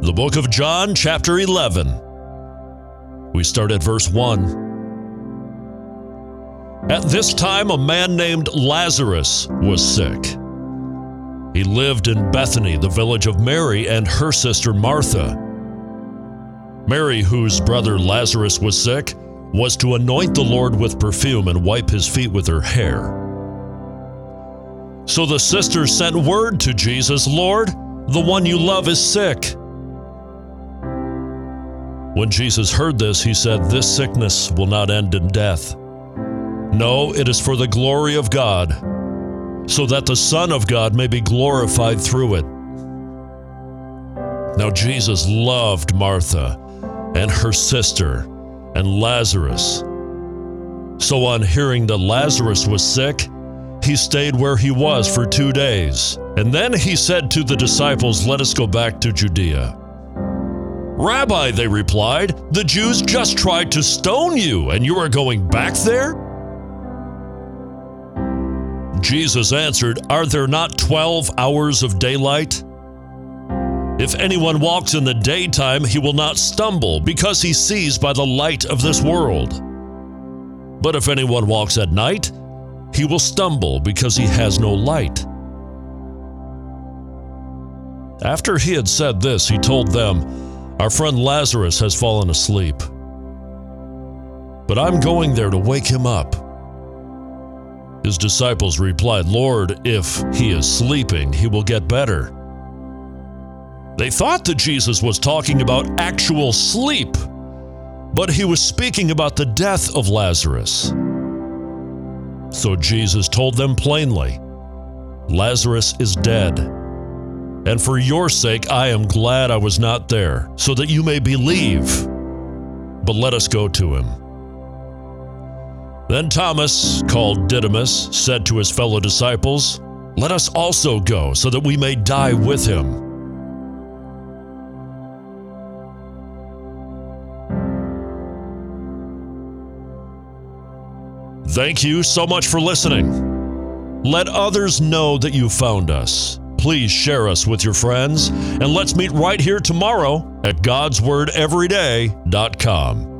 The book of John, chapter 11. We start at verse 1. At this time, a man named Lazarus was sick. He lived in Bethany, the village of Mary and her sister Martha. Mary, whose brother Lazarus was sick, was to anoint the Lord with perfume and wipe his feet with her hair. So the sisters sent word to Jesus, "Lord, the one you love is sick." When Jesus heard this, he said, "This sickness will not end in death. No, it is for the glory of God, so that the Son of God may be glorified through it." Now Jesus loved Martha and her sister and Lazarus. So on hearing that Lazarus was sick, he stayed where he was for 2 days. And then he said to the disciples, "Let us go back to Judea." "Rabbi," they replied, "the Jews just tried to stone you, and you are going back there?" Jesus answered, "Are there not 12 hours of daylight? If anyone walks in the daytime, he will not stumble, because he sees by the light of this world. But if anyone walks at night, he will stumble, because he has no light." After he had said this, he told them, "Our friend Lazarus has fallen asleep, but I'm going there to wake him up." His disciples replied, "Lord, if he is sleeping, he will get better." They thought that Jesus was talking about actual sleep, but he was speaking about the death of Lazarus. So Jesus told them plainly, "Lazarus is dead. And for your sake, I am glad I was not there, so that you may believe. But let us go to him." Then Thomas, called Didymus, said to his fellow disciples, "Let us also go, so that we may die with him." Thank you so much for listening. Let others know that you found us. Please share us with your friends, and let's meet right here tomorrow at GodsWordEveryday.com.